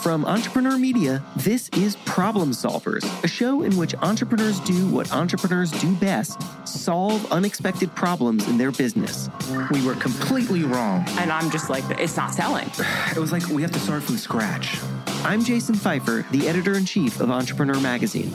From Entrepreneur Media, this is Problem Solvers, a show in which entrepreneurs do what entrepreneurs do best: solve unexpected problems in their business. We were completely wrong. And I'm just like, it's not selling. It was like we have to start from scratch. I'm Jason Pfeiffer, the editor-in-chief of Entrepreneur Magazine.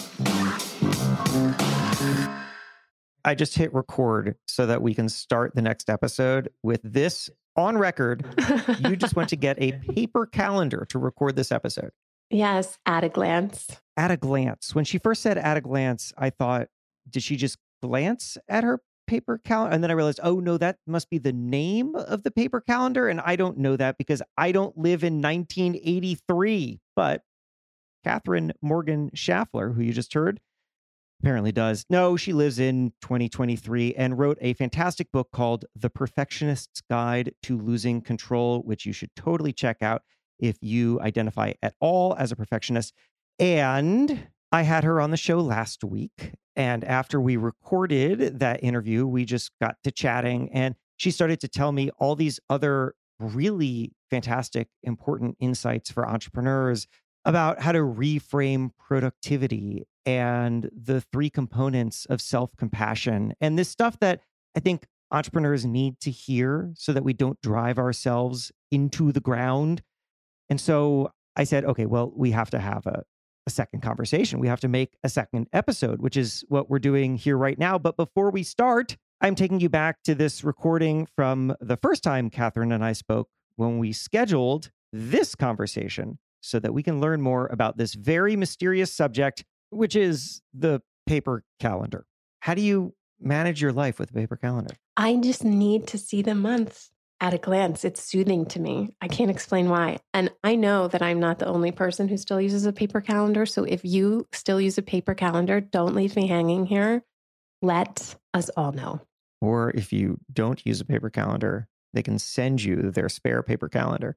I just hit record so that we can start the next episode with this on record. You just went to get a paper calendar to record this episode. Yes, at a glance. At a glance. When she first said at a glance, I thought, did she just glance at her paper calendar? And then I realized, oh no, that must be the name of the paper calendar. And I don't know that because I don't live in 1983. But Catherine Morgan Schaffler, who you just heard, apparently does. No, she lives in 2023 and wrote a fantastic book called The Perfectionist's Guide to Losing Control, which you should totally check out if you identify at all as a perfectionist. And I had her on the show last week. And after we recorded that interview, we just got to chatting and she started to tell me all these other really fantastic, important insights for entrepreneurs about how to reframe productivity and the three components of self-compassion and this stuff that I think entrepreneurs need to hear so that we don't drive ourselves into the ground. And so I said, okay, well, we have to have a second conversation. We have to make a second episode, which is what we're doing here right now. But before we start, I'm taking you back to this recording from the first time Catherine and I spoke when we scheduled this conversation so that we can learn more about this very mysterious subject, which is the paper calendar. How do you manage your life with a paper calendar? I just need to see the months at a glance. It's soothing to me. I can't explain why. And I know that I'm not the only person who still uses a paper calendar. So if you still use a paper calendar, don't leave me hanging here. Let us all know. Or if you don't use a paper calendar, they can send you their spare paper calendar.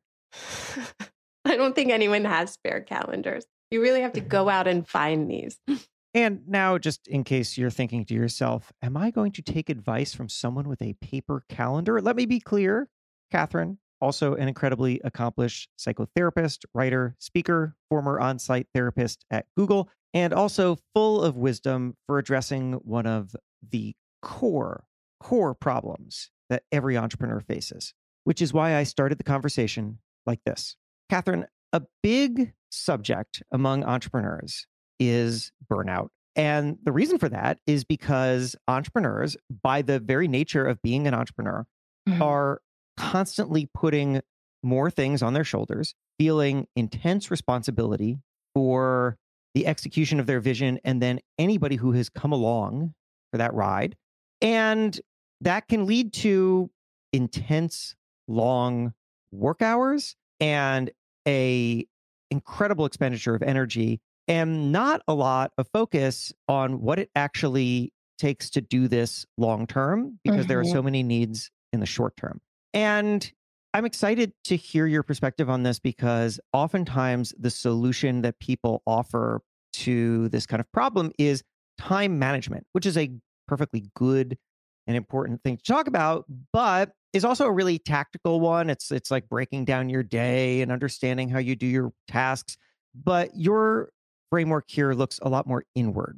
I don't think anyone has spare calendars. You really have to go out and find these. And now, just in case you're thinking to yourself, am I going to take advice from someone with a paper calendar? Let me be clear. Catherine, also an incredibly accomplished psychotherapist, writer, speaker, former on-site therapist at Google, and also full of wisdom for addressing one of the core problems that every entrepreneur faces, which is why I started the conversation like this. Catherine, a big subject among entrepreneurs is burnout. And the reason for that is because entrepreneurs, by the very nature of being an entrepreneur, are constantly putting more things on their shoulders, feeling intense responsibility for the execution of their vision, and then anybody who has come along for that ride. And that can lead to intense, long work hours and a incredible expenditure of energy and not a lot of focus on what it actually takes to do this long term, because there are so many needs in the short term. And I'm excited to hear your perspective on this because oftentimes the solution that people offer to this kind of problem is time management, which is a perfectly good and important thing to talk about, but is also a really tactical one. It's like breaking down your day and understanding how you do your tasks. But your framework here looks a lot more inward.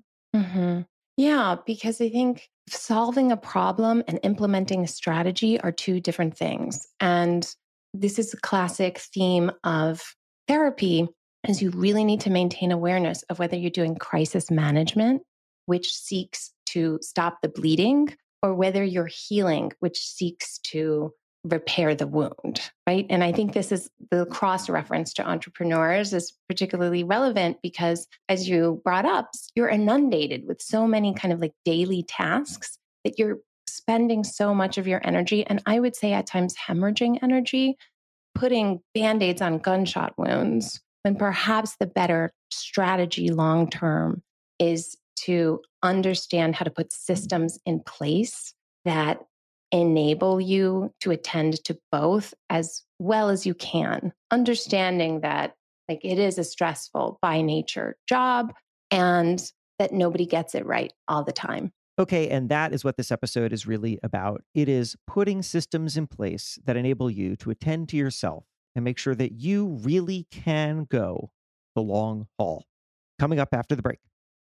Yeah, because I think solving a problem and implementing a strategy are two different things. And this is a classic theme of therapy, is you really need to maintain awareness of whether you're doing crisis management, which seeks to stop the bleeding, or whether you're healing, which seeks to repair the wound, right? And I think this is the cross-reference to entrepreneurs is particularly relevant because, as you brought up, you're inundated with so many kind of like daily tasks that you're spending so much of your energy, and I would say at times hemorrhaging energy, putting Band-Aids on gunshot wounds, when perhaps the better strategy long-term is to understand how to put systems in place that enable you to attend to both as well as you can, understanding that like it is a stressful by nature job and that nobody gets it right all the time. Okay, and that is what this episode is really about. It is putting systems in place that enable you to attend to yourself and make sure that you really can go the long haul. Coming up after the break.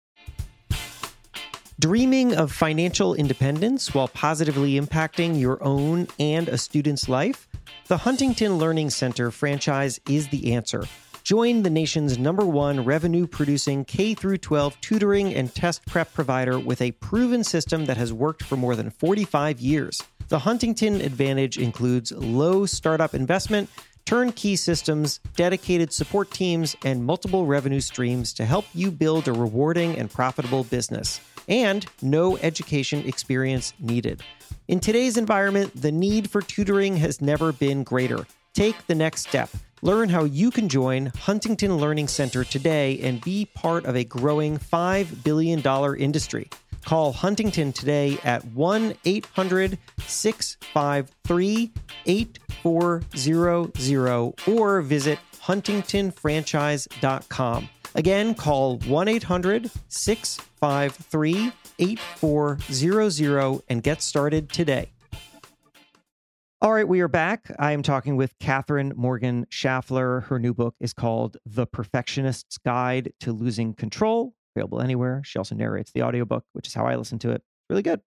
Dreaming of financial independence while positively impacting your own and a student's life? The Huntington Learning Center franchise is the answer. Join the nation's #1 revenue-producing K-12 tutoring and test prep provider with a proven system that has worked for more than 45 years. The Huntington Advantage includes low startup investment, turnkey systems, dedicated support teams, and multiple revenue streams to help you build a rewarding and profitable business. And no education experience needed. In today's environment, the need for tutoring has never been greater. Take the next step. Learn how you can join Huntington Learning Center today and be part of a growing $5 billion industry. Call Huntington today at 1-800-653-8400 or visit huntingtonfranchise.com. Again, call 1-800-653-8400 and get started today. All right, we are back. I am talking with Catherine Morgan Schaffler. Her new book is called The Perfectionist's Guide to Losing Control, available anywhere. She also narrates the audiobook, which is how I listen to it. Really good.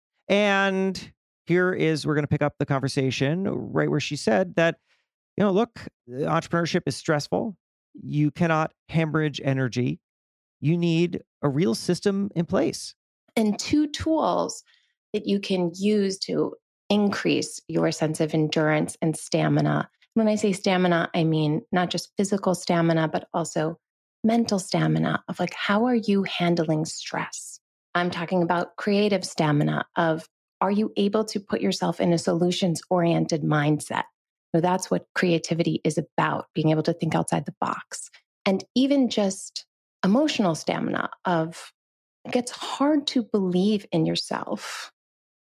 And we're going to pick up the conversation right where she said that, look, entrepreneurship is stressful. You cannot hemorrhage energy. You need a real system in place. And 2 tools that you can use to increase your sense of endurance and stamina. When I say stamina, I mean not just physical stamina, but also mental stamina of how are you handling stress? I'm talking about creative stamina of, are you able to put yourself in a solutions-oriented mindset? So that's what creativity is about, being able to think outside the box. And even just emotional stamina of, it gets hard to believe in yourself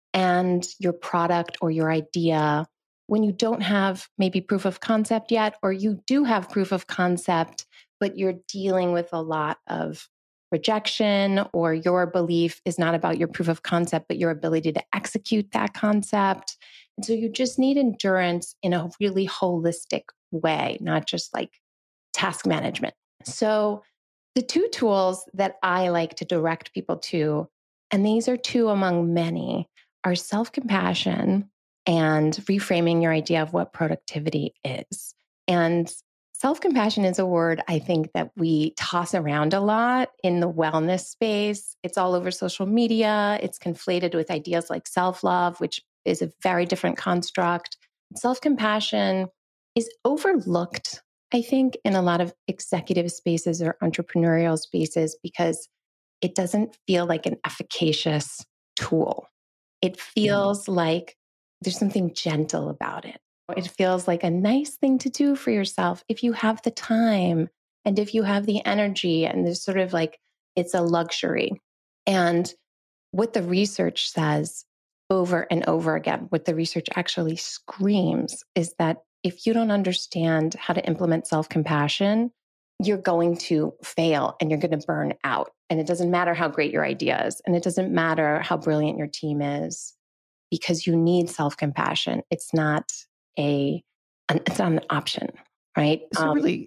and your product or your idea when you don't have maybe proof of concept yet, or you do have proof of concept, but you're dealing with a lot of rejection, or your belief is not about your proof of concept, but your ability to execute that concept. And so you just need endurance in a really holistic way, not just task management. So the 2 tools that I like to direct people to, and these are 2 among many, are self-compassion and reframing your idea of what productivity is. And self-compassion is a word I think that we toss around a lot in the wellness space. It's all over social media. It's conflated with ideas like self-love, which is a very different construct. Self-compassion is overlooked, I think, in a lot of executive spaces or entrepreneurial spaces because it doesn't feel like an efficacious tool. It feels like there's something gentle about it. It feels like a nice thing to do for yourself if you have the time and if you have the energy, and there's sort of it's a luxury. And what the research says over and over again, what the research actually screams is that if you don't understand how to implement self-compassion, you're going to fail and you're going to burn out. And it doesn't matter how great your idea is, and it doesn't matter how brilliant your team is, because you need self-compassion. It's not an option, right? It's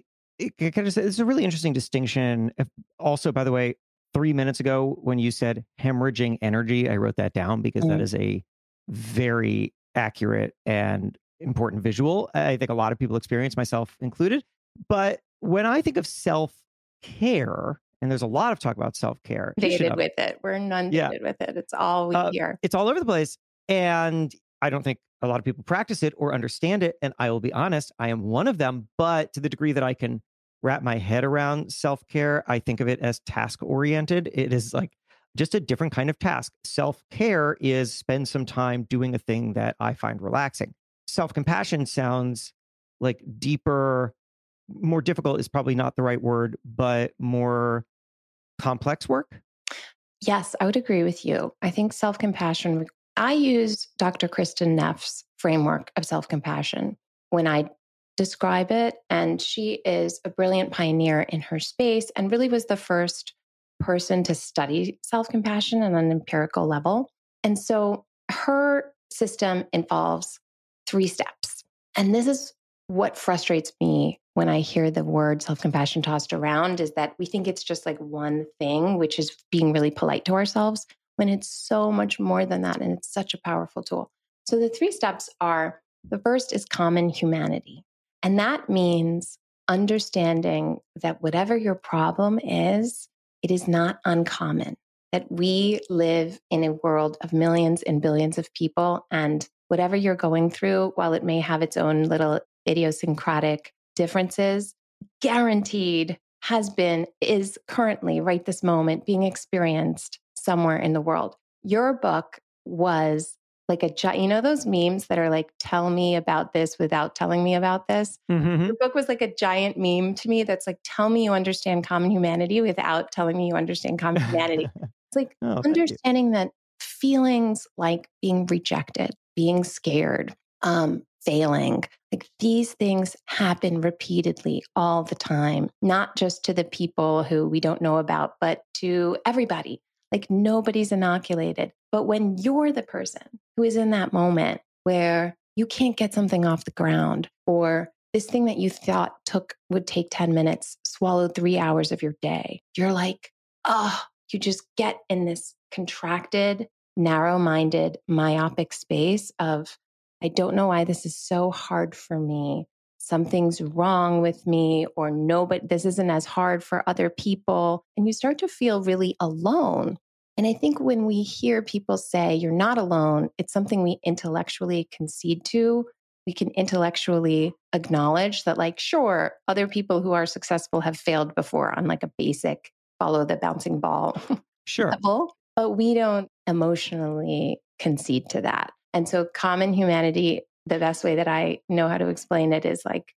a really interesting distinction. Also, by the way, 3 minutes ago when you said hemorrhaging energy, I wrote that down because that is a very accurate and important visual. I think a lot of people experience, myself included. But when I think of self-care, and there's a lot of talk about self-care. Inundated with it. We're inundated with it. It's all we hear. It's all over the place. And I don't think a lot of people practice it or understand it. And I will be honest, I am one of them. But to the degree that I can wrap my head around self-care, I think of it as task-oriented. It is just a different kind of task. Self-care is spend some time doing a thing that I find relaxing. Self-compassion sounds like deeper, more difficult is probably not the right word, but more complex work. Yes, I would agree with you. I think self-compassion, I use Dr. Kristin Neff's framework of self-compassion when I describe it. And she is a brilliant pioneer in her space and really was the first person to study self-compassion on an empirical level. And so her system involves 3 steps. And this is what frustrates me when I hear the word self-compassion tossed around is that we think it's just like one thing, which is being really polite to ourselves, when it's so much more than that. And it's such a powerful tool. So the 3 steps are, the first is common humanity. And that means understanding that whatever your problem is, it is not uncommon, that we live in a world of millions and billions of people. And whatever you're going through, while it may have its own little idiosyncratic differences, guaranteed is currently, right this moment, being experienced somewhere in the world. Your book was like those memes that are like, tell me about this without telling me about this. Mm-hmm. Your book was like a giant meme to me that's like, tell me you understand common humanity without telling me you understand common humanity. It's like understanding that feelings like being rejected, being scared, failing, like these things happen repeatedly all the time, not just to the people who we don't know about, but to everybody. Like nobody's inoculated. But when you're the person who is in that moment where you can't get something off the ground, or this thing that you thought would take 10 minutes, swallowed 3 hours of your day, you're like, you just get in this contracted, narrow-minded, myopic space of, I don't know why this is so hard for me. Something's wrong with me, or no, but this isn't as hard for other people. And you start to feel really alone. And I think when we hear people say you're not alone, it's something we intellectually concede to. We can intellectually acknowledge that, like, sure, other people who are successful have failed before on like a basic follow the bouncing ball level, but we don't emotionally concede to that. And so common humanity, the best way that I know how to explain it is like,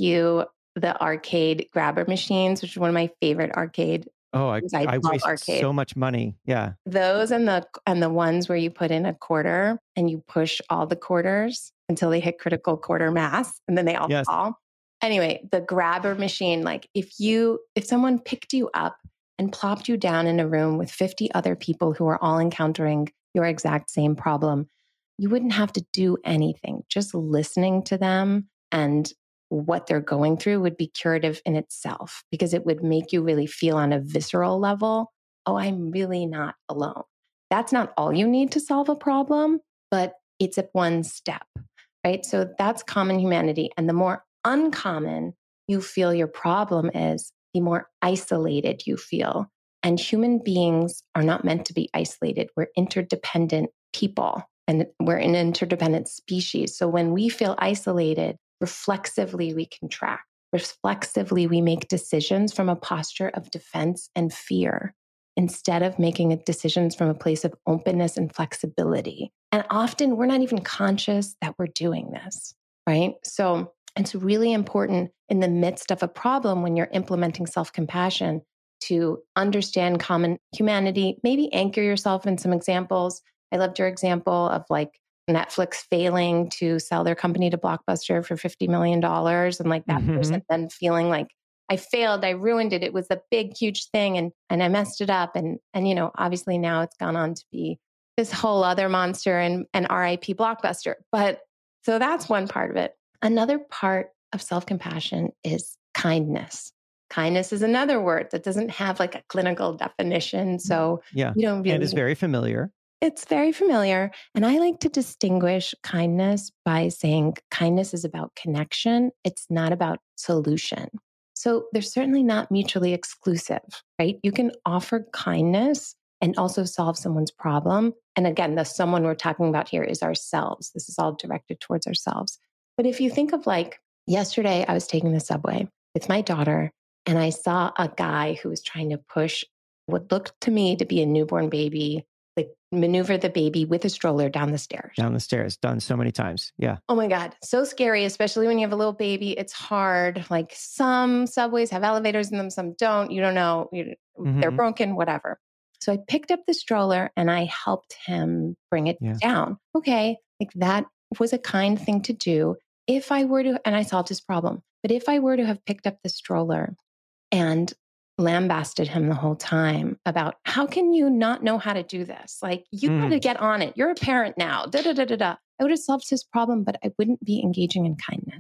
the arcade grabber machines, which is one of my favorite arcade. I waste arcade. So much money. Yeah. Those and the ones where you put in a quarter and you push all the quarters until they hit critical quarter mass and then they all fall. Anyway, the grabber machine, like if someone picked you up and plopped you down in a room with 50 other people who are all encountering your exact same problem, you wouldn't have to do anything. Just listening to them and what they're going through would be curative in itself, because it would make you really feel on a visceral level, I'm really not alone. That's not all you need to solve a problem, but it's at one step, right? So that's common humanity. And the more uncommon you feel your problem is, the more isolated you feel. And human beings are not meant to be isolated. We're interdependent people, and we're an interdependent species. So when we feel isolated, reflexively we contract. Reflexively we make decisions from a posture of defense and fear, instead of making decisions from a place of openness and flexibility. And often we're not even conscious that we're doing this, right? So it's really important in the midst of a problem, when you're implementing self-compassion, to understand common humanity, maybe anchor yourself in some examples. I loved your example of like Netflix failing to sell their company to Blockbuster for $50 million. And like that person then feeling like, I failed, I ruined it. It was a big, huge thing. And I messed it up. And obviously now it's gone on to be this whole other monster and RIP Blockbuster. But so that's one part of it. Another part of self-compassion is kindness. Kindness is another word that doesn't have like a clinical definition. So you don't really... And it's very familiar. It's very familiar. And I like to distinguish kindness by saying kindness is about connection. It's not about solution. So they're certainly not mutually exclusive, right? You can offer kindness and also solve someone's problem. And again, the someone we're talking about here is ourselves. This is all directed towards ourselves. But if you think of like yesterday, I was taking the subway with my daughter and I saw a guy who was trying to push what looked to me to be a newborn baby, like maneuver the baby with a stroller down the stairs. Down the stairs, done so many times. Yeah. Oh my God. So scary, especially when you have a little baby. It's hard. Like some subways have elevators in them, some don't. You don't know. They're broken, whatever. So I picked up the stroller and I helped him bring it down. Okay. Like that was a kind thing to do. If I were to, and I solved his problem, but if I were to have picked up the stroller and lambasted him the whole time about how can you not know how to do this? Like you got to get on it. You're a parent now. I would have solved his problem, but I wouldn't be engaging in kindness.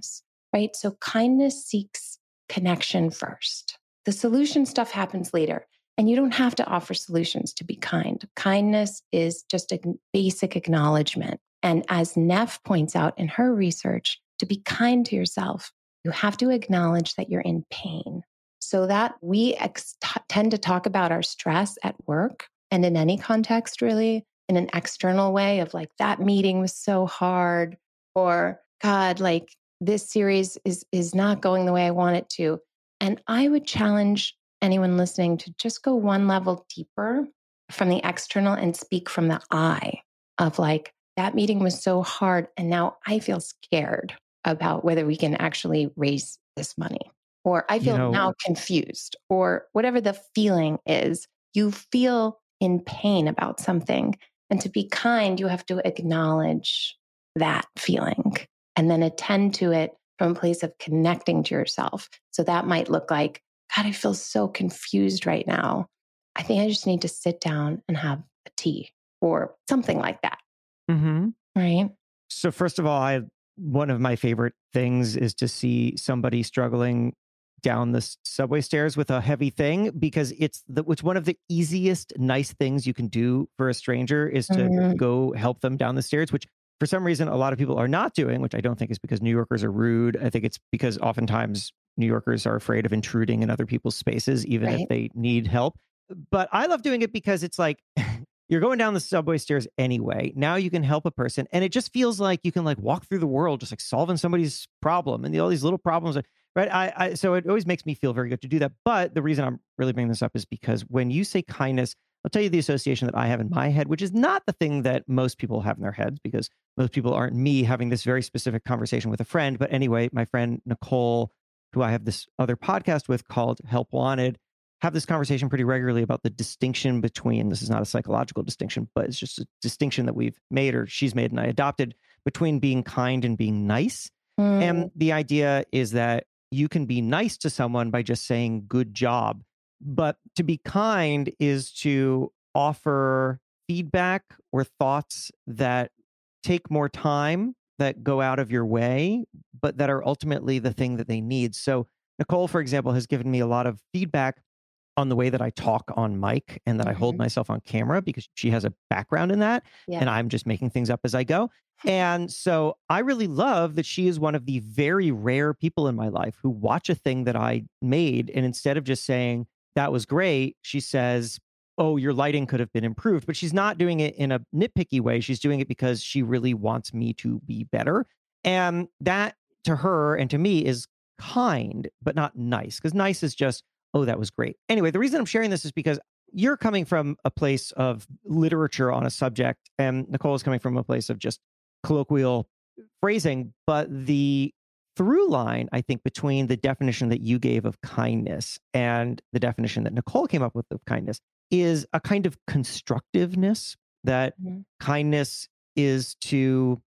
right? So kindness seeks connection first. The solution stuff happens later. And you don't have to offer solutions to be kind. Kindness is just a basic acknowledgement. And as Neff points out in her research, to be kind to yourself, you have to acknowledge that you're in pain. So that we tend to talk about our stress at work and in any context, really, in an external way of like, that meeting was so hard, or God, like this series is not going the way I want it to. And I would challenge anyone listening to just go one level deeper from the external and speak from the I of like, that meeting was so hard. And now I feel scared about whether we can actually raise this money. Or I feel now confused, or whatever the feeling is. You feel in pain about something. And to be kind, you have to acknowledge that feeling and then attend to it from a place of connecting to yourself. So that might look like, God, I feel so confused right now. I think I just need to sit down and have a tea or something like that. Mm-hmm. Right. So first of all, one of my favorite things is to see somebody struggling down the subway stairs with a heavy thing, because it's one of the easiest nice things you can do for a stranger is to go help them down the stairs, which for some reason a lot of people are not doing, which I don't think is because New Yorkers are rude. I think it's because oftentimes New Yorkers are afraid of intruding in other people's spaces, even if they need help. But I love doing it because it's like, you're going down the subway stairs anyway. Now you can help a person. And it just feels like you can like walk through the world, just like solving somebody's problem and all these little problems. Right. So it always makes me feel very good to do that. But the reason I'm really bringing this up is because when you say kindness, I'll tell you the association that I have in my head, which is not the thing that most people have in their heads, because most people aren't me having this very specific conversation with a friend. But anyway, my friend Nicole, who I have this other podcast with called Help Wanted, have this conversation pretty regularly about the distinction between, this is not a psychological distinction, but it's just a distinction that we've made, or she's made and I adopted, between being kind and being nice. And the idea is that you can be nice to someone by just saying good job, but to be kind is to offer feedback or thoughts that take more time, that go out of your way, but that are ultimately the thing that they need. So Nicole, for example, has given me a lot of feedback on the way that I talk on mic and that I hold myself on camera, because she has a background in that. Yeah. And I'm just making things up as I go. And so I really love that she is one of the very rare people in my life who watch a thing that I made, and instead of just saying, that was great, she says, oh, your lighting could have been improved. But she's not doing it in a nitpicky way. She's doing it because she really wants me to be better. And that to her and to me is kind, but not nice, because nice is just, oh, that was great. Anyway, the reason I'm sharing this is because you're coming from a place of literature on a subject, and Nicole is coming from a place of just colloquial phrasing. But the through line, I think, between the definition that you gave of kindness and the definition that Nicole came up with of kindness is a kind of constructiveness, that kindness is to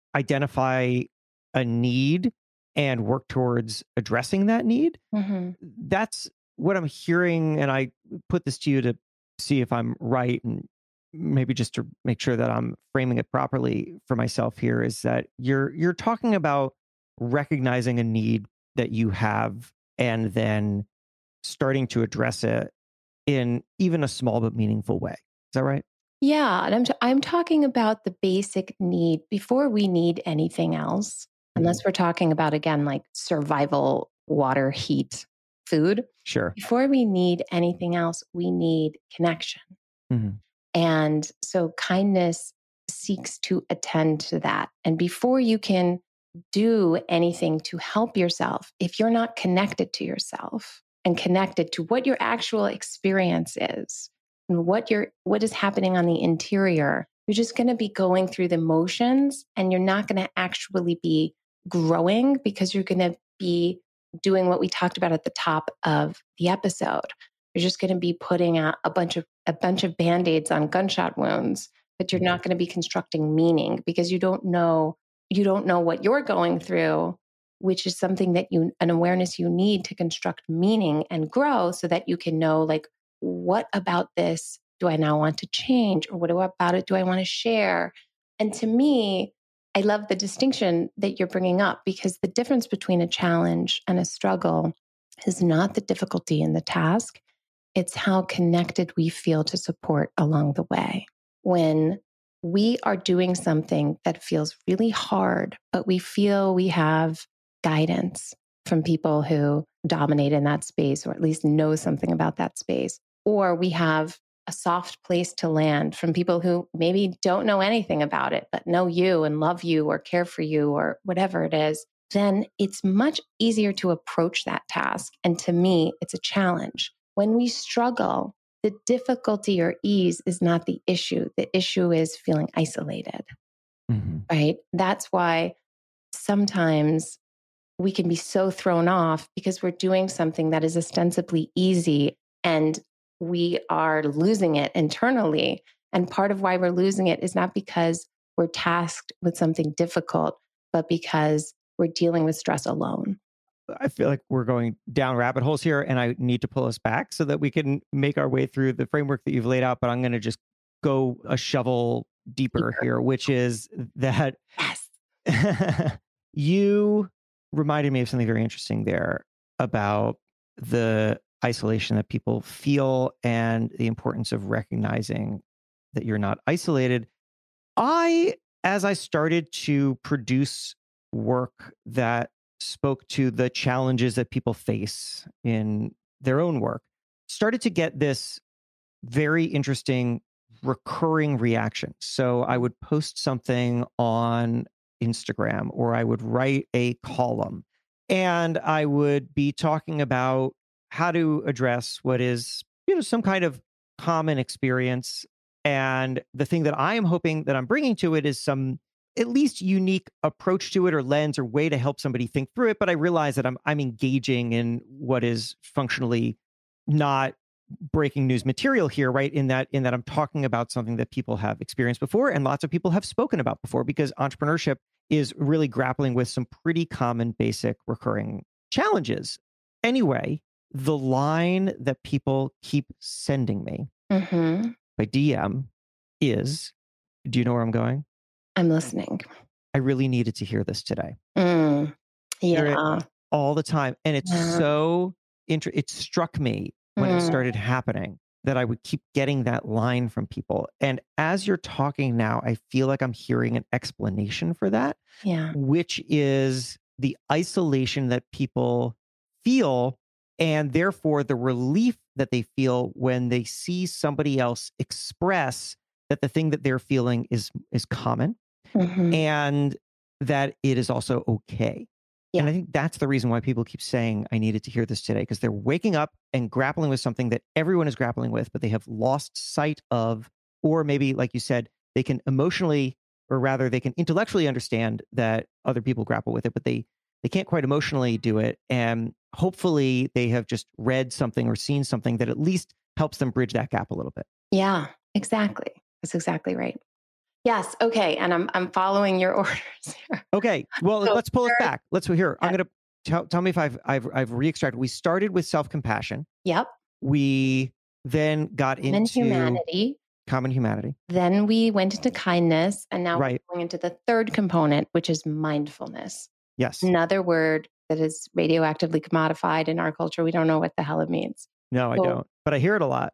identify a need and work towards addressing that need. That's what I'm hearing. And I put this to you to see if I'm right, and maybe just to make sure that I'm framing it properly for myself here, is that you're talking about recognizing a need that you have and then starting to address it in even a small but meaningful way. Is that right? Yeah. And I'm talking about the basic need before we need anything else, unless we're talking about, again, like survival, water, heat, food. Sure. Before we need anything else, we need connection. And so kindness seeks to attend to that. And before you can do anything to help yourself, if you're not connected to yourself and connected to what your actual experience is and what is happening on the interior, you're just going to be going through the motions, and you're not going to actually be growing, because you're going to be doing what we talked about at the top of the episode. You're just going to be putting out a bunch of Band-Aids on gunshot wounds, but you're not going to be constructing meaning, because you don't know what you're going through, which is something that an awareness you need to construct meaning and grow, so that you can know, like, what about this do I now want to change? Or what about it do I want to share? And to me, I love the distinction that you're bringing up, because the difference between a challenge and a struggle is not the difficulty in the task. It's how connected we feel to support along the way. When we are doing something that feels really hard, but we feel we have guidance from people who dominate in that space, or at least know something about that space, or we have a soft place to land from people who maybe don't know anything about it, but know you and love you or care for you or whatever it is, then it's much easier to approach that task. And to me, it's a challenge. When we struggle, the difficulty or ease is not the issue. The issue is feeling isolated, right? That's why sometimes we can be so thrown off because we're doing something that is ostensibly easy and we are losing it internally. And part of why we're losing it is not because we're tasked with something difficult, but because we're dealing with stress alone. I feel like we're going down rabbit holes here, and I need to pull us back so that we can make our way through the framework that you've laid out. But I'm going to just go a shovel deeper here, which is that you reminded me of something very interesting there about the isolation that people feel and the importance of recognizing that you're not isolated. As I started to produce work that spoke to the challenges that people face in their own work, started to get this very interesting recurring reaction. So I would post something on Instagram, or I would write a column, and I would be talking about how to address what is, some kind of common experience. And the thing that I am hoping that I'm bringing to it is some at least unique approach to it, or lens, or way to help somebody think through it. But I realize that I'm engaging in what is functionally not breaking news material here, right? In that I'm talking about something that people have experienced before and lots of people have spoken about before, because entrepreneurship is really grappling with some pretty common, basic, recurring challenges. Anyway, the line that people keep sending me by DM is, do you know where I'm going? I'm listening. I really needed to hear this today. Yeah. All the time. And it's so it struck me when it started happening that I would keep getting that line from people. And as you're talking now, I feel like I'm hearing an explanation for that, which is the isolation that people feel, and therefore the relief that they feel when they see somebody else express that the thing that they're feeling is common, and that it is also okay. And I think that's the reason why people keep saying, I needed to hear this today, because they're waking up and grappling with something that everyone is grappling with, but they have lost sight of, or maybe, like you said, they can emotionally, or rather they can intellectually understand that other people grapple with it, but they can't quite emotionally do it. And hopefully they have just read something or seen something that at least helps them bridge that gap a little bit. Yeah, exactly. That's exactly right. Yes. Okay. And I'm following your orders here. Okay. Well, so let's pull it back. Let's hear. I'm going to tell me if I've re-extracted. We started with self-compassion. Yep. We then got into common humanity. Then we went into kindness, and now we're going into the third component, which is mindfulness. Yes. Another word that is radioactively commodified in our culture. We don't know what the hell it means. No, I don't. But I hear it a lot.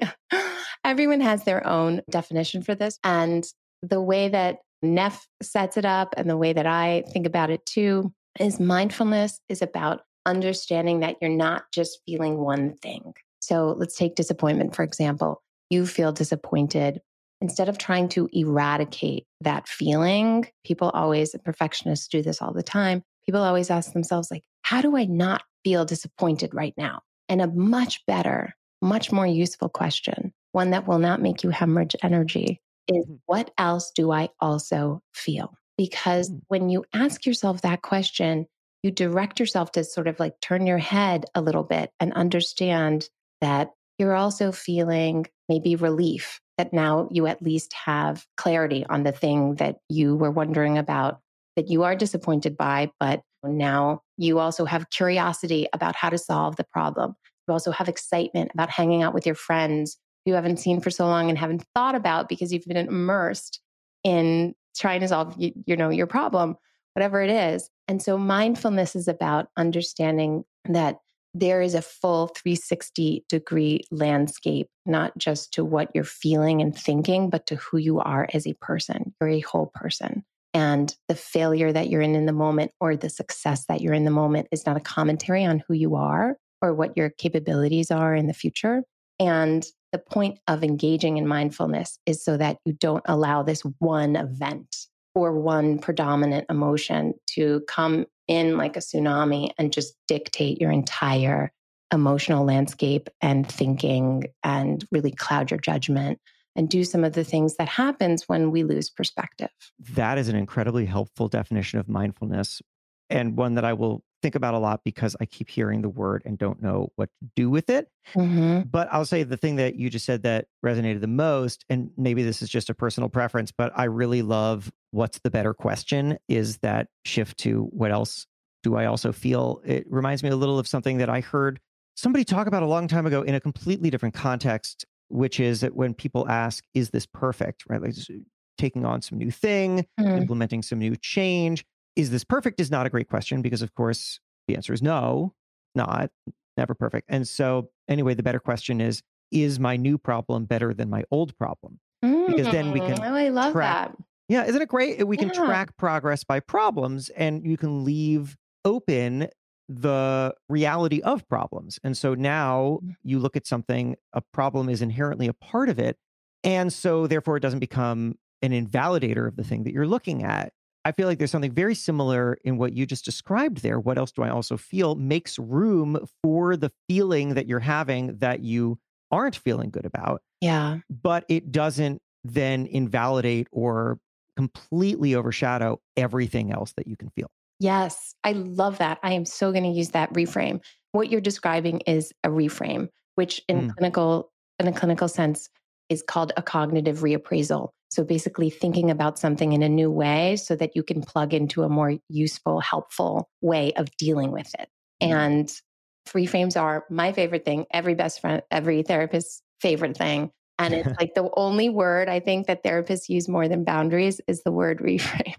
Everyone has their own definition for this. And the way that Neff sets it up, and the way that I think about it too, is mindfulness is about understanding that you're not just feeling one thing. So let's take disappointment, for example. You feel disappointed. Instead of trying to eradicate that feeling, people always, and perfectionists do this all the time, people always ask themselves, like, how do I not feel disappointed right now? And a much better, much more useful question, one that will not make you hemorrhage energy, is what else do I also feel? Because when you ask yourself that question, you direct yourself to sort of like turn your head a little bit and understand that you're also feeling maybe relief, that now you at least have clarity on the thing that you were wondering about, that you are disappointed by, but now you also have curiosity about how to solve the problem. You also have excitement about hanging out with your friends you haven't seen for so long and haven't thought about because you've been immersed in trying to solve, your problem, whatever it is. And so mindfulness is about understanding that there is a full 360-degree landscape, not just to what you're feeling and thinking, but to who you are as a person. You're a whole person. And the failure that you're in the moment, or the success that you're in the moment, is not a commentary on who you are or what your capabilities are in the future. And the point of engaging in mindfulness is so that you don't allow this one event or one predominant emotion to come in like a tsunami and just dictate your entire emotional landscape and thinking, and really cloud your judgment and do some of the things that happens when we lose perspective. That is an incredibly helpful definition of mindfulness, and one that I will think about a lot because I keep hearing the word and don't know what to do with it. Mm-hmm. But I'll say the thing that you just said that resonated the most, and maybe this is just a personal preference, but I really love what's the better question, is that shift to what else do I also feel? It reminds me a little of something that I heard somebody talk about a long time ago in a completely different context, which is that when people ask, is this perfect, right? Like taking on some new thing, implementing some new change. Is this perfect is not a great question, because of course the answer is no, not, never perfect. And so anyway, the better question is my new problem better than my old problem? Because then we can I love track, that. yeah, isn't it great? We can Yeah. track progress by problems, and you can leave open the reality of problems. And so now you look at something, a problem is inherently a part of it. And so therefore it doesn't become an invalidator of the thing that you're looking at. I feel like there's something very similar in what you just described there. What else do I also feel makes room for the feeling that you're having that you aren't feeling good about. Yeah. But it doesn't then invalidate or completely overshadow everything else that you can feel. Yes, I love that. I am so going to use that reframe. What you're describing is a reframe, which in a clinical sense is called a cognitive reappraisal. So basically thinking about something in a new way so that you can plug into a more useful, helpful way of dealing with it. And reframes are my favorite thing, every best friend, every therapist's favorite thing. And it's like the only word I think that therapists use more than boundaries is the word reframe.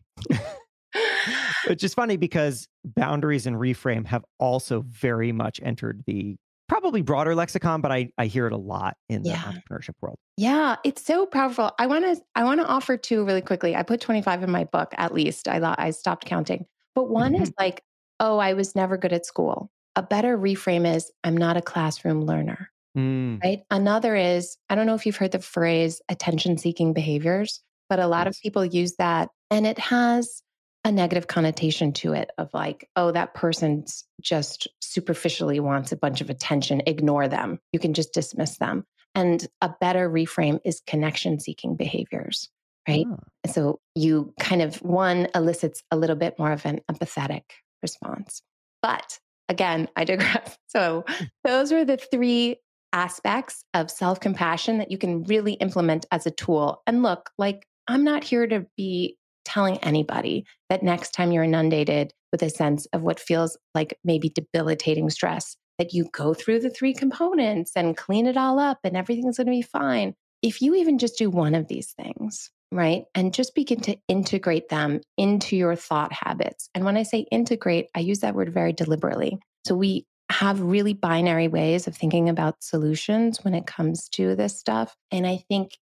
Which is funny because boundaries and reframe have also very much entered the probably broader lexicon, but I hear it a lot in the entrepreneurship world. Yeah, it's so powerful. I want to offer two really quickly. I put 25 in my book, at least. I stopped counting. But one is like, oh, I was never good at school. A better reframe is, I'm not a classroom learner. Right? Another is, I don't know if you've heard the phrase attention-seeking behaviors, but a lot of people use that, and it has a negative connotation to it of like, oh, that person just superficially wants a bunch of attention, ignore them. You can just dismiss them. And a better reframe is connection-seeking behaviors, right? So you kind of, one elicits a little bit more of an empathetic response. But again, I digress. So those are the three aspects of self-compassion that you can really implement as a tool. And look, like, I'm not here to be telling anybody that next time you're inundated with a sense of what feels like maybe debilitating stress, that you go through the three components and clean it all up and everything's going to be fine. If you even just do one of these things, right, and just begin to integrate them into your thought habits. And when I say integrate, I use that word very deliberately. So we have really binary ways of thinking about solutions when it comes to this stuff. And I think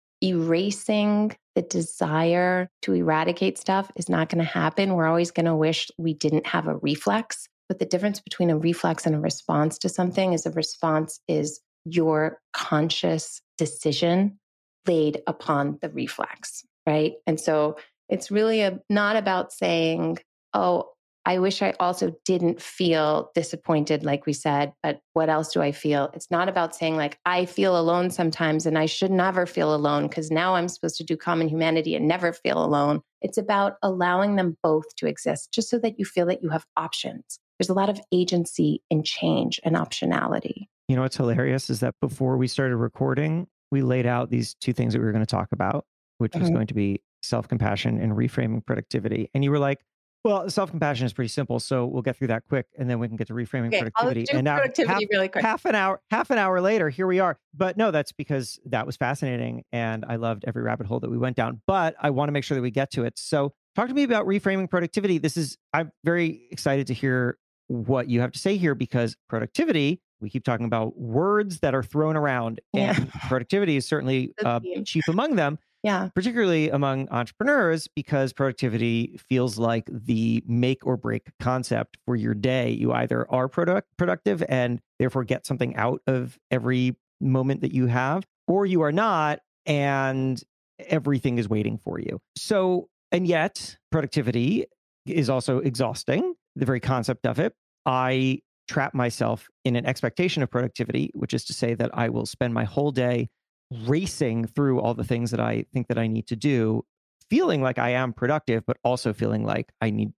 erasing the desire to eradicate stuff is not going to happen. We're always going to wish we didn't have a reflex. But the difference between a reflex and a response to something is a response is your conscious decision laid upon the reflex, right? And so it's really not about saying, oh, I wish I also didn't feel disappointed, like we said, but what else do I feel? It's not about saying like, I feel alone sometimes and I should never feel alone because now I'm supposed to do common humanity and never feel alone. It's about allowing them both to exist just so that you feel that you have options. There's a lot of agency in change and optionality. You know what's hilarious is that before we started recording, we laid out these two things that we were going to talk about, which was going to be self-compassion and reframing productivity. And you were like, Well, self-compassion is pretty simple, so we'll get through that quick, and then we can get to reframing Okay, I'll productivity. do And now, productivity really quick. half an hour later, here we are. But no, that's because that was fascinating, and I loved every rabbit hole that we went down. But I want to make sure that we get to it. So, talk to me about reframing productivity. I'm very excited to hear what you have to say here, because productivity, we keep talking about words that are thrown around, Yeah. and productivity is certainly The theme. chief among them. Yeah. Particularly among entrepreneurs, because productivity feels like the make or break concept for your day. You either are productive and therefore get something out of every moment that you have, or you are not, and everything is waiting for you. So, and yet productivity is also exhausting, the very concept of it. I trap myself in an expectation of productivity, which is to say that I will spend my whole day racing through all the things that I think that I need to do, feeling like I am productive, but also feeling like I need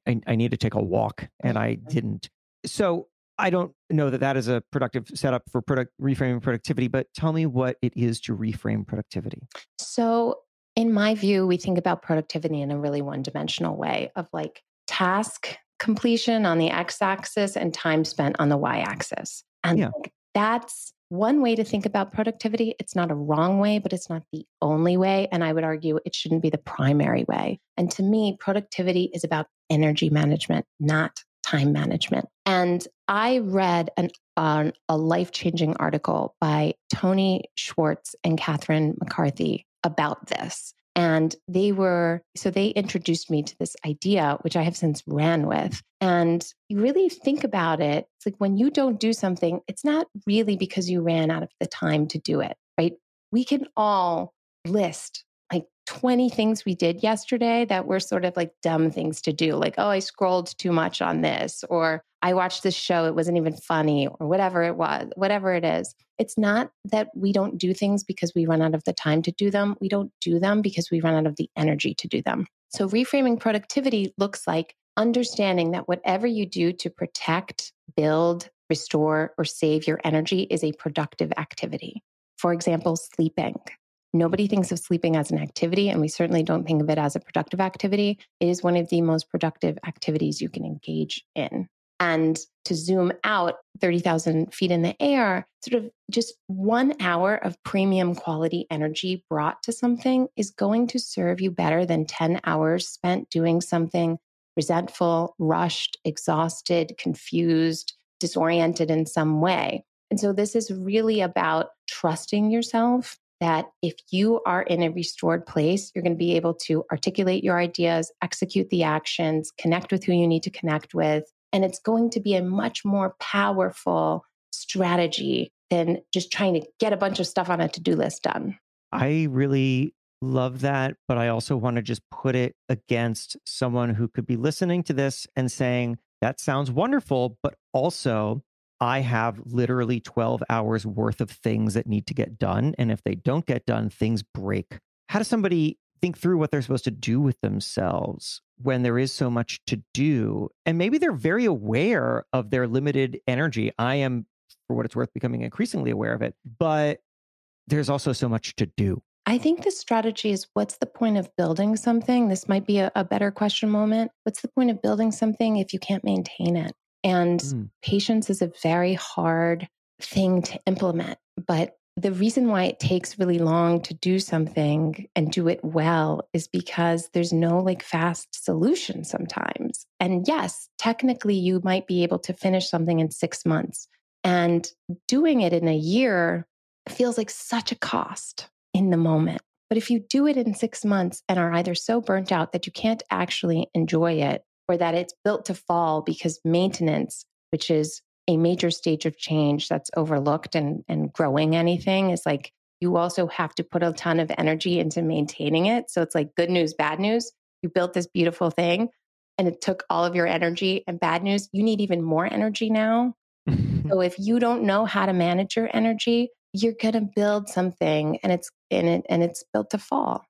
to take a walk, and I didn't. So I don't know that is a productive setup for reframing productivity, but tell me what it is to reframe productivity. So, in my view, we think about productivity in a really one-dimensional way of like task completion on the x-axis and time spent on the y-axis. And like, that's one way to think about productivity. It's not a wrong way, but it's not the only way. And I would argue it shouldn't be the primary way. And to me, productivity is about energy management, not time management. And I read a life-changing article by Tony Schwartz and Catherine McCarthy about this. And they introduced me to this idea, which I have since ran with. And you really think about it, it's like when you don't do something, it's not really because you ran out of the time to do it, right? We can all list like 20 things we did yesterday that were sort of like dumb things to do. Like, oh, I scrolled too much on this, or I watched this show, it wasn't even funny, or whatever it was, whatever it is. It's not that we don't do things because we run out of the time to do them. We don't do them because we run out of the energy to do them. So reframing productivity looks like understanding that whatever you do to protect, build, restore, or save your energy is a productive activity. For example, sleeping. Nobody thinks of sleeping as an activity, and we certainly don't think of it as a productive activity. It is one of the most productive activities you can engage in. And to zoom out 30,000 feet in the air, sort of just 1 hour of premium quality energy brought to something is going to serve you better than 10 hours spent doing something resentful, rushed, exhausted, confused, disoriented in some way. And so this is really about trusting yourself that if you are in a restored place, you're going to be able to articulate your ideas, execute the actions, connect with who you need to connect with. And it's going to be a much more powerful strategy than just trying to get a bunch of stuff on a to-do list done. I really love that, but I also want to just put it against someone who could be listening to this and saying, that sounds wonderful, but also I have literally 12 hours worth of things that need to get done. And if they don't get done, things break. How does somebody think through what they're supposed to do with themselves when there is so much to do? And maybe they're very aware of their limited energy. I am, for what it's worth, becoming increasingly aware of it, but there's also so much to do. I think the strategy is, what's the point of building something? This might be a better question moment. What's the point of building something if you can't maintain it? And patience is a very hard thing to implement. But the reason why it takes really long to do something and do it well is because there's no like fast solution sometimes. And yes, technically you might be able to finish something in 6 months, and doing it in a year feels like such a cost in the moment. But if you do it in 6 months and are either so burnt out that you can't actually enjoy it, or that it's built to fall because maintenance, which is a major stage of change that's overlooked, and growing anything is like, you also have to put a ton of energy into maintaining it. So it's like good news, bad news. You built this beautiful thing and it took all of your energy, and bad news, you need even more energy now. So if you don't know how to manage your energy, you're going to build something and it's built to fall.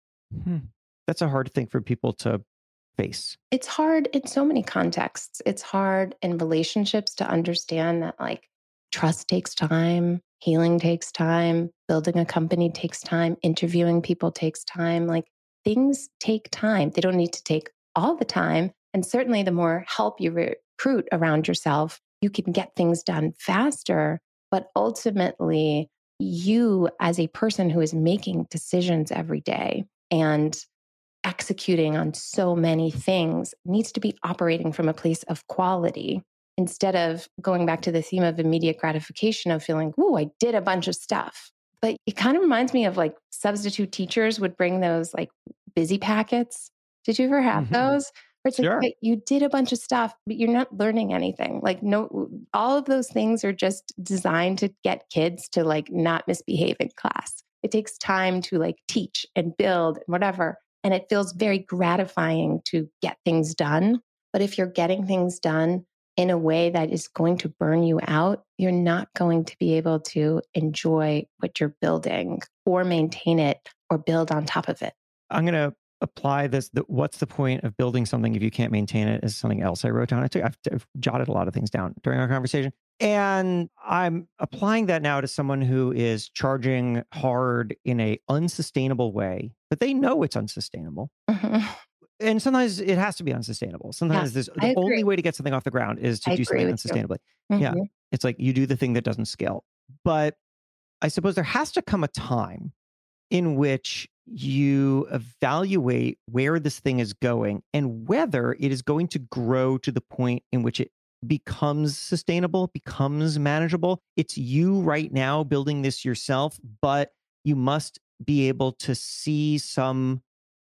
That's a hard thing for people to face. It's hard in so many contexts. It's hard in relationships to understand that like trust takes time, healing takes time, building a company takes time, interviewing people takes time. Like things take time. They don't need to take all the time, And certainly the more help you recruit around yourself, you can get things done faster. But ultimately, you as a person who is making decisions every day and executing on so many things needs to be operating from a place of quality instead of going back to the theme of immediate gratification of feeling, "Ooh, I did a bunch of stuff." But it kind of reminds me of like substitute teachers would bring those like busy packets. Did you ever have those? Where it's like, Sure. "Hey, you did a bunch of stuff, but you're not learning anything." Like, no, all of those things are just designed to get kids to like not misbehave in class. It takes time to like teach and build and whatever. And it feels very gratifying to get things done. But if you're getting things done in a way that is going to burn you out, you're not going to be able to enjoy what you're building or maintain it or build on top of it. I'm going to apply this. What's the point of building something if you can't maintain it? Is something else I wrote down. I've jotted a lot of things down during our conversation. And I'm applying that now to someone who is charging hard in a unsustainable way, but they know it's unsustainable. Mhm. And sometimes it has to be unsustainable. Sometimes I the only agree. way to get something off the ground is to I do agree something with you. unsustainably. Yeah. Mhm. It's like you do the thing that doesn't scale. But I suppose there has to come a time in which you evaluate where this thing is going and whether it is going to grow to the point in which it becomes sustainable, becomes manageable. It's you right now building this yourself, but you must be able to see some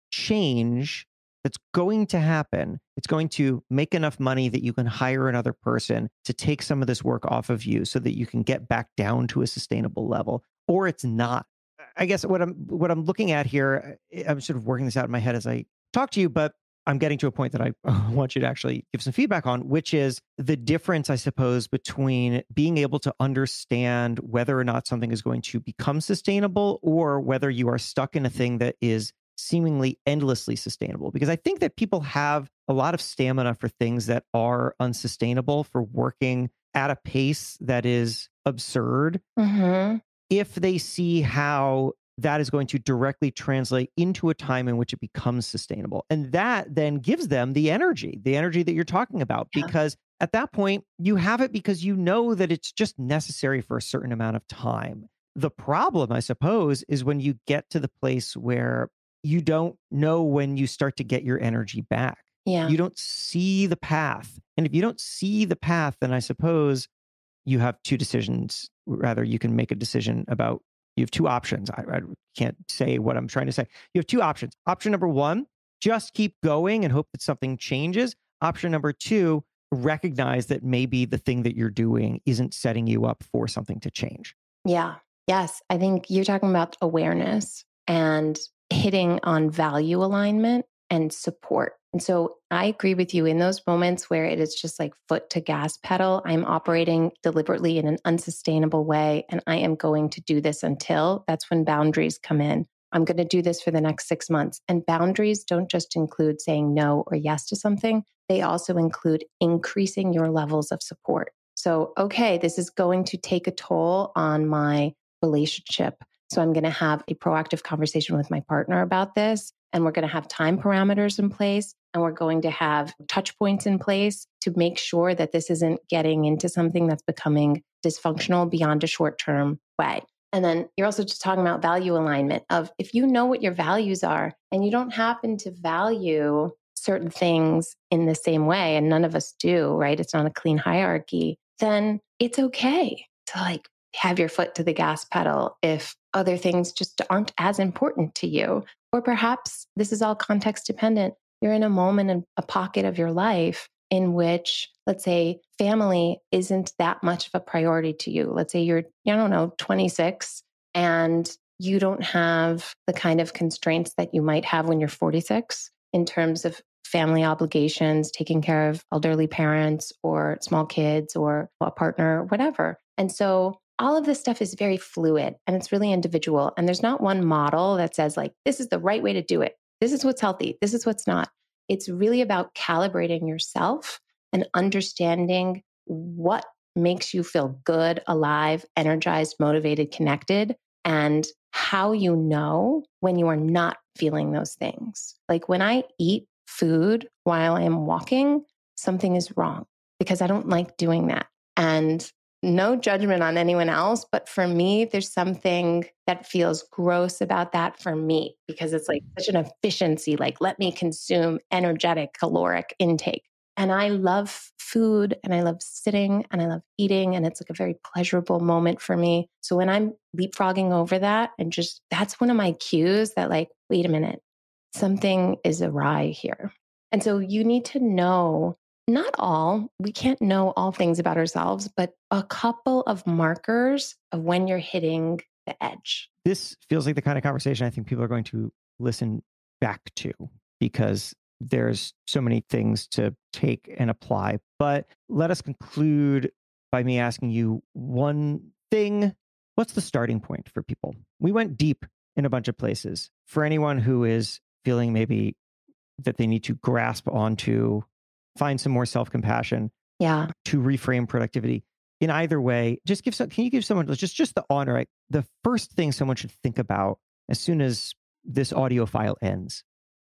change that's going to happen. It's going to make enough money that you can hire another person to take some of this work off of you so that you can get back down to a sustainable level, or it's not. I guess what I'm looking at here, I'm sort of working this out in my head as I talk to you, but I'm getting to a point that I want you to actually give some feedback on, which is the difference, I suppose, between being able to understand whether or not something is going to become sustainable or whether you are stuck in a thing that is seemingly endlessly sustainable. Because I think that people have a lot of stamina for things that are unsustainable, for working at a pace that is absurd, Mhm. if they see how that is going to directly translate into a time in which it becomes sustainable. And that then gives them the energy that you're talking about, Yeah. because at that point, you have it because you know that it's just necessary for a certain amount of time. The problem, I suppose, is when you get to the place where you don't know when you start to get your energy back. Yeah. You don't see the path. And if you don't see the path, then I suppose you have two decisions. Rather, you can make a decision about, you have two options. I can't say what I'm trying to say. You have two options. Option number one, just keep going and hope that something changes. Option number two, recognize that maybe the thing that you're doing isn't setting you up for something to change. Yeah. Yes. I think you're talking about awareness and hitting on value alignment and support. And so I agree with you in those moments where it is just like foot to gas pedal. I'm operating deliberately in an unsustainable way, and I am going to do this until. That's when boundaries come in. I'm going to do this for the next 6 months. And boundaries don't just include saying no or yes to something, they also include increasing your levels of support. So, okay, this is going to take a toll on my relationship. So I'm going to have a proactive conversation with my partner about this. And we're going to have time parameters in place. And we're going to have touch points in place to make sure that this isn't getting into something that's becoming dysfunctional beyond a short-term way. And then you're also just talking about value alignment of, if you know what your values are and you don't happen to value certain things in the same way, and none of us do, right? It's not a clean hierarchy, then it's okay to like have your foot to the gas pedal if other things just aren't as important to you. Or perhaps this is all context dependent. You're in a moment in a pocket of your life in which, let's say, family isn't that much of a priority to you. Let's say you're, I don't know, 26 and you don't have the kind of constraints that you might have when you're 46 in terms of family obligations, taking care of elderly parents or small kids or a partner, whatever. And so all of this stuff is very fluid and it's really individual. And there's not one model that says like, this is the right way to do it. This is what's healthy. This is what's not. It's really about calibrating yourself and understanding what makes you feel good, alive, energized, motivated, connected, and how you know when you are not feeling those things. Like when I eat food while I am walking, something is wrong because I don't like doing that. And no judgment on anyone else, but for me, there's something that feels gross about that for me because it's like such an efficiency, like let me consume energetic caloric intake. And I love food and I love sitting and I love eating. And it's like a very pleasurable moment for me. So when I'm leapfrogging over that and just, that's one of my cues that like, wait a minute, something is awry here. And so you need to know, not all, we can't know all things about ourselves, but a couple of markers of when you're hitting the edge. This feels like the kind of conversation I think people are going to listen back to because there's so many things to take and apply. But let us conclude by me asking you one thing. What's the starting point for people? We went deep in a bunch of places. For anyone who is feeling maybe that they need to grasp onto, find some more self-compassion, to reframe productivity. In either way, just can you give someone just the honor, right? The first thing someone should think about as soon as this audio file ends?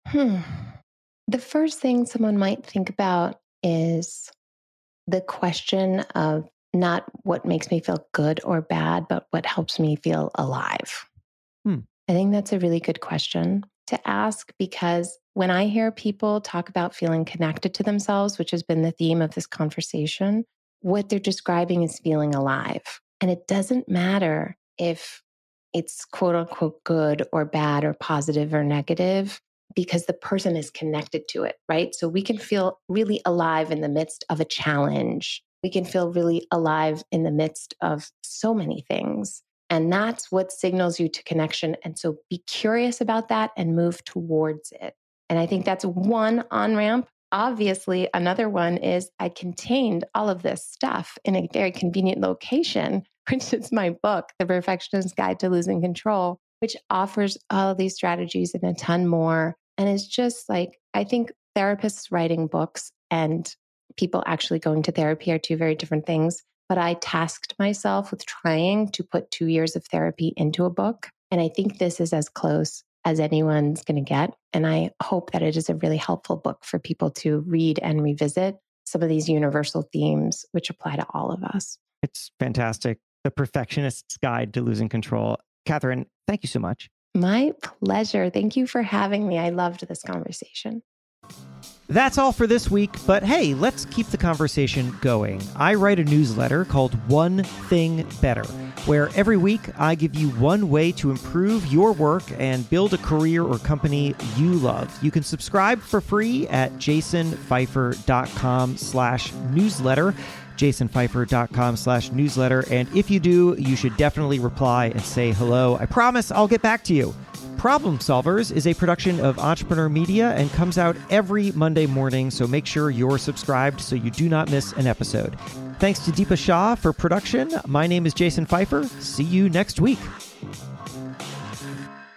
The first thing someone might think about is the question of not what makes me feel good or bad, but what helps me feel alive. I think that's a really good question to ask because when I hear people talk about feeling connected to themselves, which has been the theme of this conversation, what they're describing is feeling alive. And it doesn't matter if it's quote unquote good or bad or positive or negative, because the person is connected to it, right? So we can feel really alive in the midst of a challenge. We can feel really alive in the midst of so many things. And that's what signals you to connection. And so be curious about that and move towards it. And I think that's one on-ramp. Obviously, another one is I contained all of this stuff in a very convenient location, which is my book, The Perfectionist's Guide to Losing Control, which offers all of these strategies and a ton more. And it's just like, I think therapists writing books and people actually going to therapy are two very different things. But I tasked myself with trying to put 2 years of therapy into a book. And I think this is as close as anyone's going to get. And I hope that it is a really helpful book for people to read and revisit some of these universal themes, which apply to all of us. It's fantastic. The Perfectionist's Guide to Losing Control. Catherine, thank you so much. My pleasure. Thank you for having me. I loved this conversation. That's all for this week, but hey, let's keep the conversation going. I write a newsletter called One Thing Better, where every week I give you one way to improve your work and build a career or company you love. You can subscribe for free at jasonfeifer.com/newsletter, jasonfeifer.com/newsletter. And if you do, you should definitely reply and say hello. I promise I'll get back to you. Problem Solvers is a production of Entrepreneur Media and comes out every Monday morning, so make sure you're subscribed so you do not miss an episode. Thanks to Deepa Shah for production. My name is Jason Feifer. See you next week.